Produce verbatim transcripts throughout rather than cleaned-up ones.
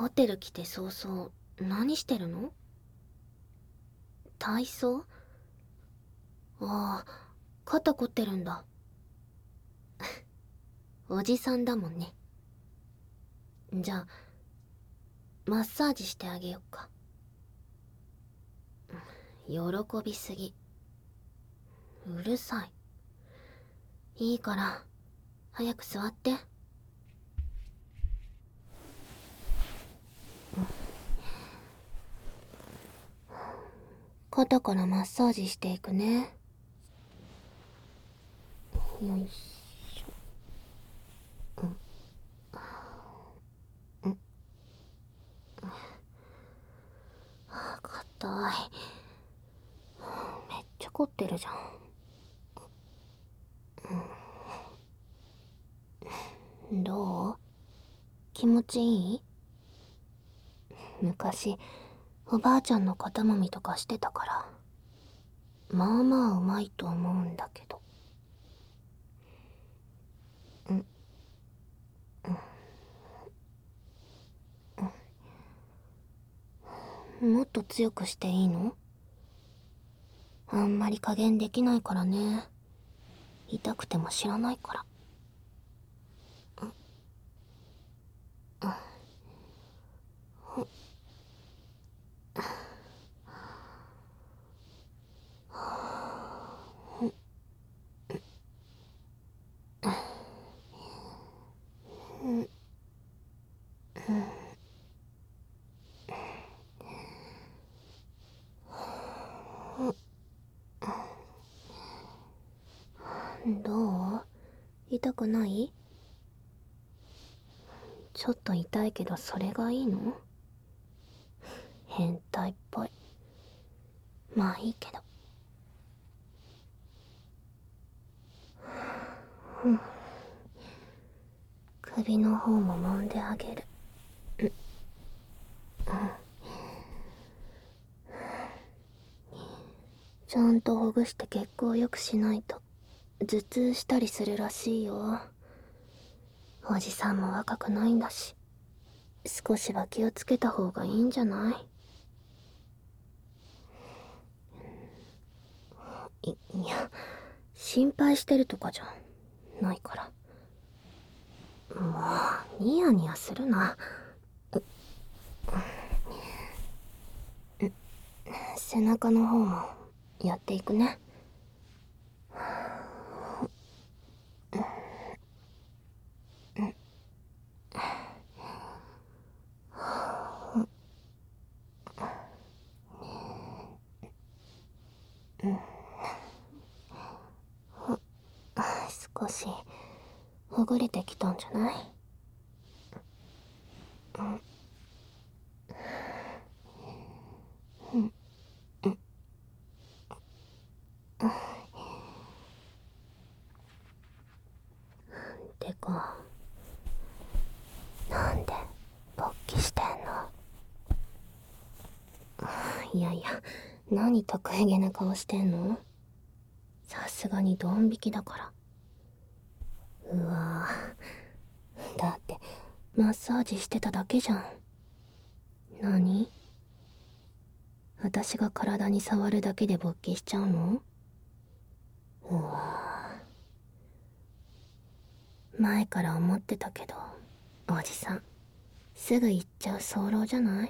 ホテル来て早々何してるの？体操？ああ、肩凝ってるんだ。おじさんだもんね。じゃあマッサージしてあげよっか。喜びすぎ。うるさい。いいから早く座って。肩からマッサージしていくね。よいしょ。うんうん。硬い。めっちゃ凝ってるじゃん。どう？気持ちいい？昔おばあちゃんの肩もみとかしてたからまあまあうまいと思うんだけど。うんうん。もっと強くしていいの？あんまり加減できないからね。痛くても知らないから。どう？痛くない？ちょっと痛いけどそれがいいの？変態っぽい。まあいいけど。うん。首の方も揉んであげる。ちゃんとほぐして血行良くしないと頭痛したりするらしいよ。おじさんも若くないんだし少しは気をつけた方がいいんじゃない？い、いや、心配してるとかじゃないから。もうニヤニヤするな。背中の方もやっていくね。少しほぐれてきたんじゃない？てかなんで勃起してんの？いやいや、何得意げな顔してんの？さすがにドン引きだから。うわぁ、だってマッサージしてただけじゃん。何？私が体に触るだけで勃起しちゃうの？うわぁ、前から思ってたけどおじさんすぐ行っちゃう早漏じゃない？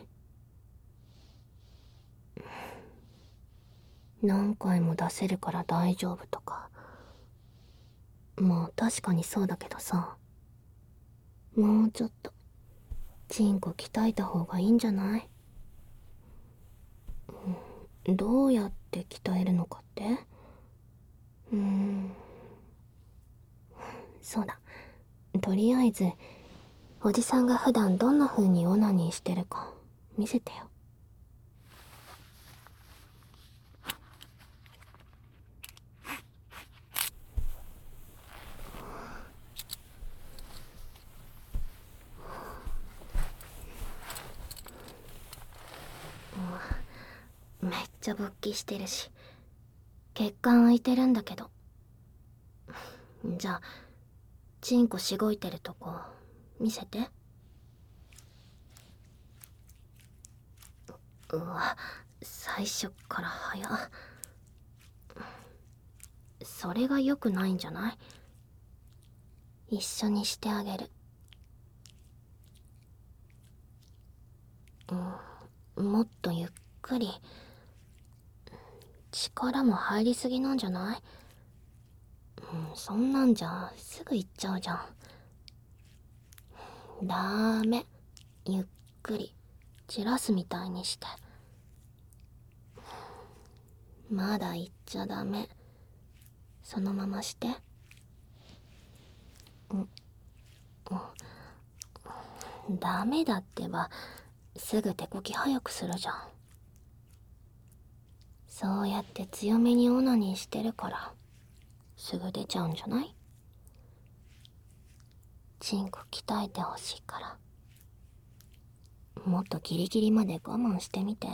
何回も出せるから大丈夫とか、まあ確かにそうだけどさ、もうちょっとチンコ鍛えた方がいいんじゃない？どうやって鍛えるのかって？うーん、そうだ、とりあえずおじさんが普段どんな風にオナニーしてるか見せてよ。めっちゃ勃起してるし血管浮いてるんだけど。じゃあチンコしごいてるとこ見せて。 うわ、最初っから早っ。それが良くないんじゃない？一緒にしてあげる。うん、もっとゆっくり。力も入りすぎなんじゃない？うん、そんなんじゃすぐ行っちゃうじゃん。ダーメ。ゆっくりじらすみたいにして。まだ行っちゃダメ。そのままして。うん、うん、ダメだってば。すぐ手こき早くするじゃん。そうやって強めにオナニーしてるからすぐ出ちゃうんじゃない？チンコ鍛えてほしいから。もっとギリギリまで我慢してみて。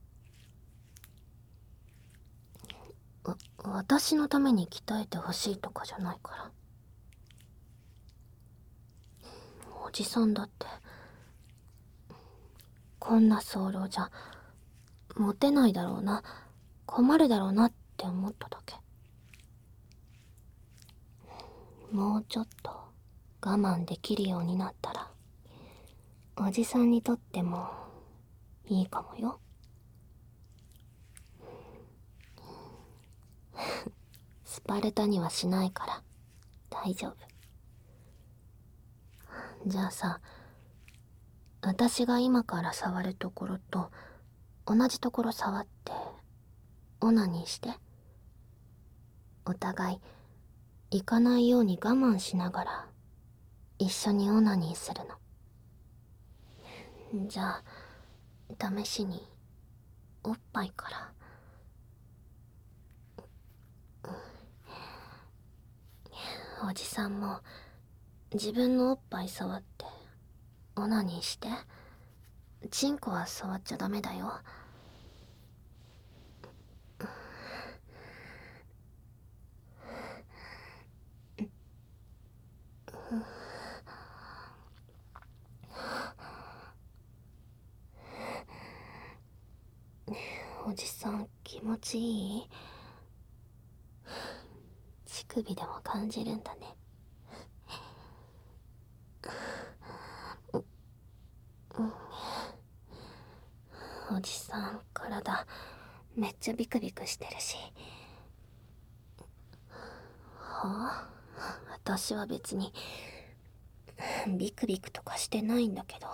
わ、私のために鍛えてほしいとかじゃないから。おじさんだってこんな早漏じゃモテないだろうな、困るだろうなって思っただけ。もうちょっと我慢できるようになったらおじさんにとってもいいかもよ。スパルタにはしないから大丈夫。じゃあさ、私が今から触るところと同じところ触ってオナニーして。お互い行かないように我慢しながら一緒にオナニーするの。じゃあ試しにおっぱいから。おじさんも自分のおっぱい触ってオナニーして。チンコは触っちゃダメだよ。おじさん気持ちいい？乳首でも感じるんだね。おじさん体めっちゃビクビクしてるし。はあ？私は別にビクビクとかしてないんだけど。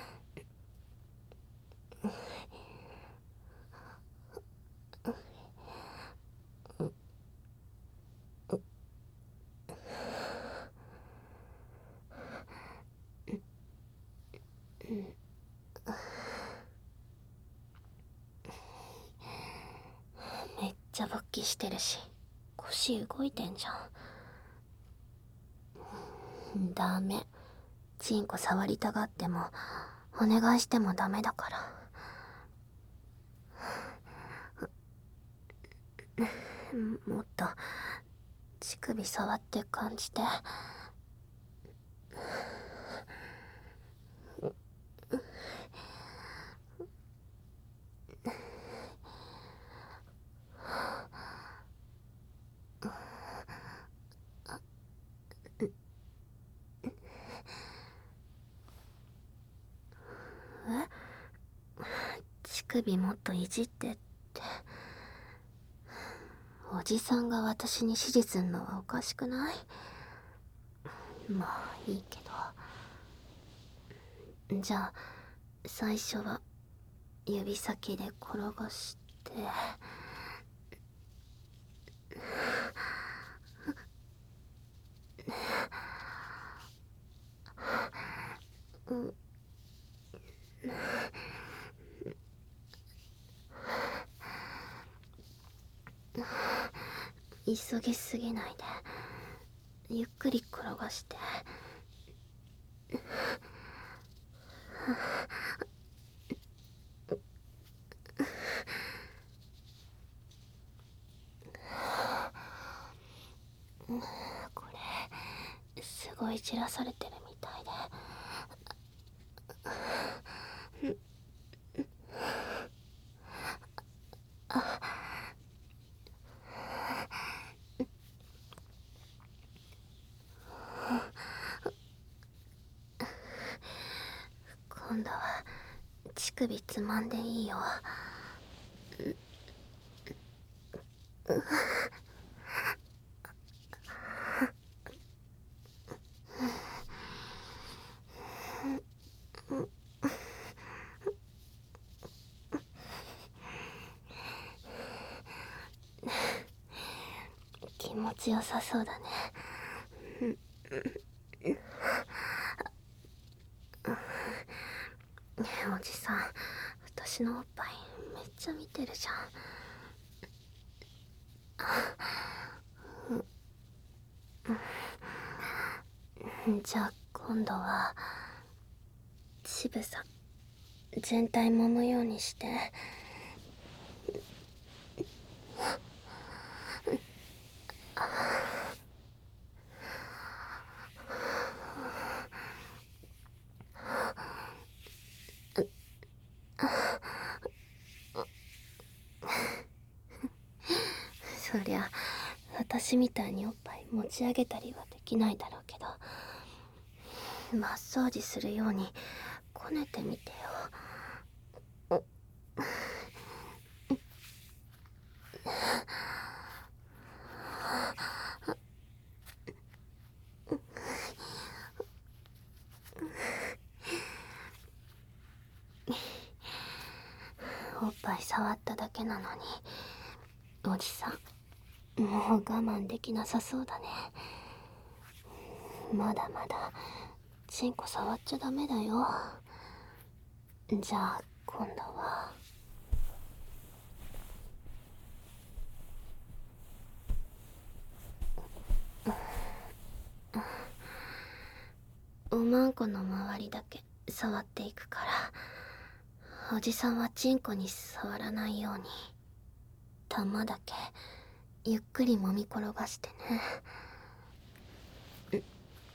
めっちゃ勃起してるし腰動いてんじゃん。ダメ。チンコ触りたがってもお願いしてもダメだから。もっと乳首触って感じて。え？乳首もっといじってって。おじさんが私に指示すんのはおかしくない？まあいいけど。じゃあ最初は指先で転がして。うん。急ぎすぎないでゆっくり転がして。これすごいじらされてるみたいで。 首つまんでいいよ。気持ちよさそうだね。おじさん、私のおっぱいめっちゃ見てるじゃん。じゃあ今度は乳房全体揉むようにして。そりゃ私みたいにおっぱい持ち上げたりはできないだろうけど、マッサージするようにこねてみてよ。おっぱい触っただけなのにおじさんもう我慢できなさそうだね。まだまだチンコ触っちゃダメだよ。じゃあ今度はおまんこの周りだけ触っていくから、おじさんはチンコに触らないように玉だけゆっくり揉み転がしてね。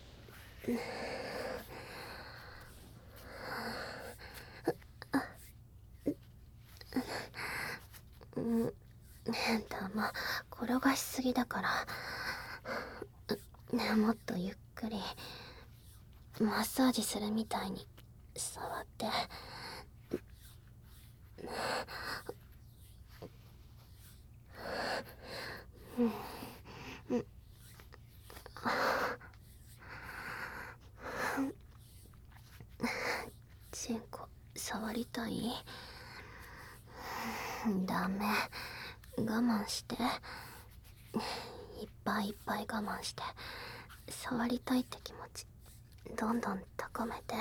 うん、玉転がしすぎだから、もっとゆっくりマッサージするみたいに触って。うんうん、チンコ触りたい？ダメ、我慢して。いっぱいいっぱい我慢して触りたいって気持ちどんどん高めて。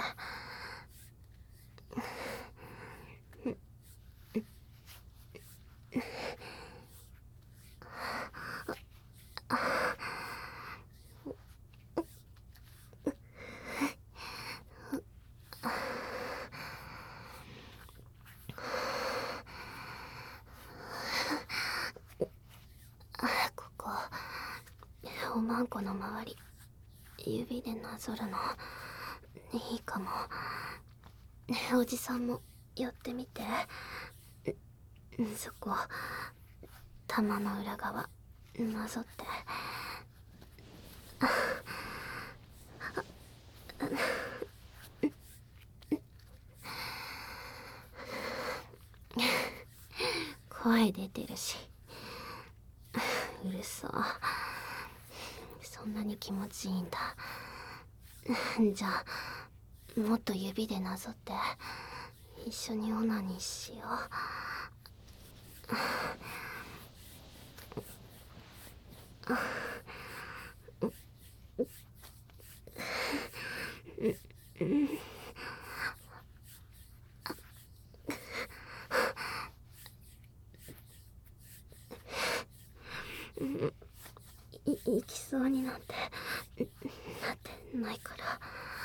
ここおまんこの周り指でなぞるのいいかも。おじさんもやってみて。そこ玉の裏側なぞって。声出てるし。うるさ。そんなに気持ちいいんだ。じゃあもっと指でなぞって一緒にオナニーしよう。い行きそうになんてなってないから。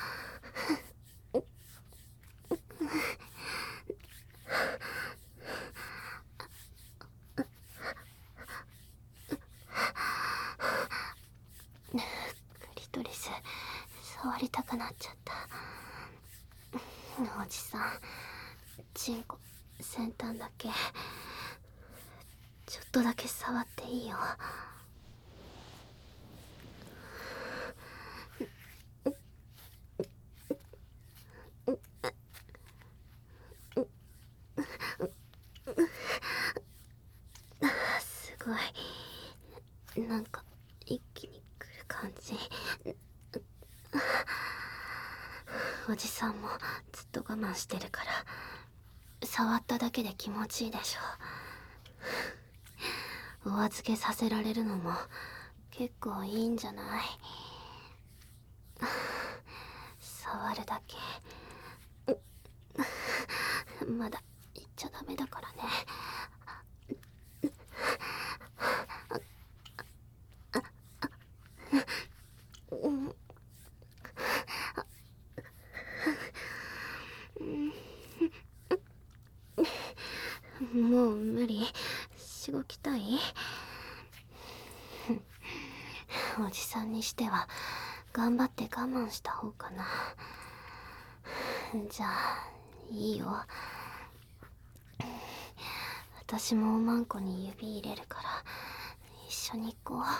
クリトリス触りたくなっちゃった。おじさんチンコ先端だけちょっとだけ触っていいよ。 おじさんもずっと我慢してるから触っただけで気持ちいいでしょ。お預けさせられるのも結構いいんじゃない？触るだけ。まだ言っちゃダメだからね。もう無理。しごきたい？おじさんにしては頑張って我慢した方かな。じゃあいいよ。私もおまんこに指入れるから一緒に行こ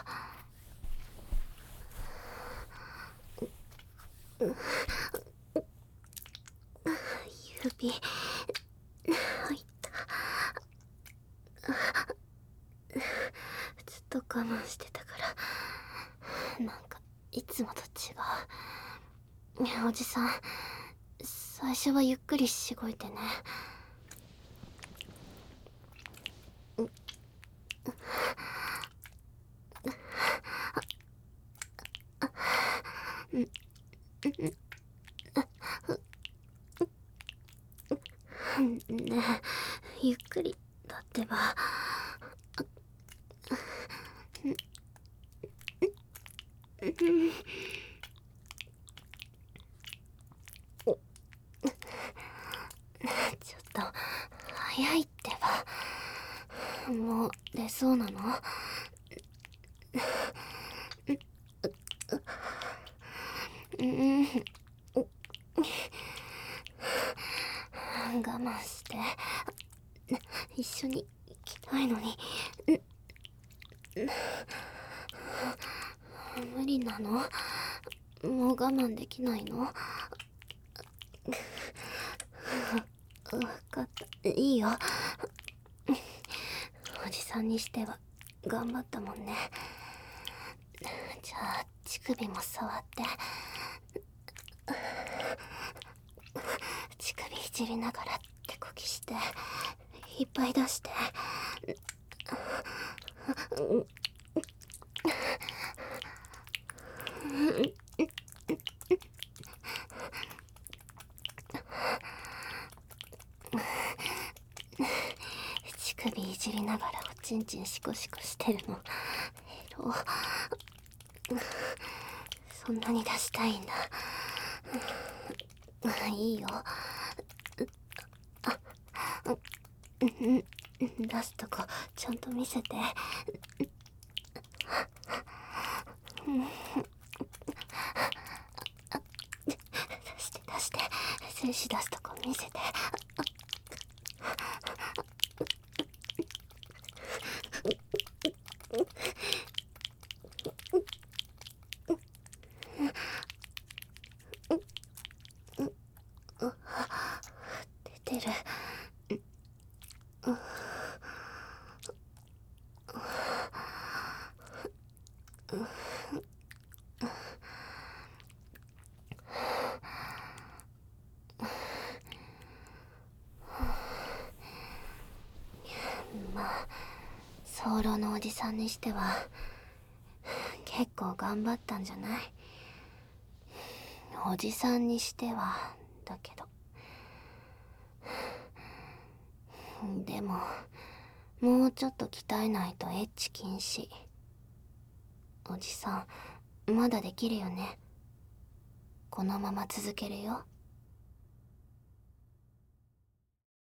う。指入った。ずっと我慢してたからなんかいつもと違う。おじさん最初はゆっくりしごいてね。ねえゆっくりだってば。ちょっと早いってば。もう出そうなの？うん我慢して一緒に行きたいのに。無理なの？もう我慢できないの？わかった、いいよ。おじさんにしては頑張ったもんね。じゃあ乳首も触って。乳首いじりながら手こぎしていっぱい出して。乳首いじりながらおちんちんシコシコしてるのエロ。そんなに出したいんだ。いいよ。出すとこちゃんと見せて。出して出して、精子出すとこ見せて。出てる。まあ早漏のおじさんにしては結構頑張ったんじゃない？おじさんにしてはだけど。でももうちょっと鍛えないとエッチ禁止。おじさんまだできるよね？このまま続けるよ。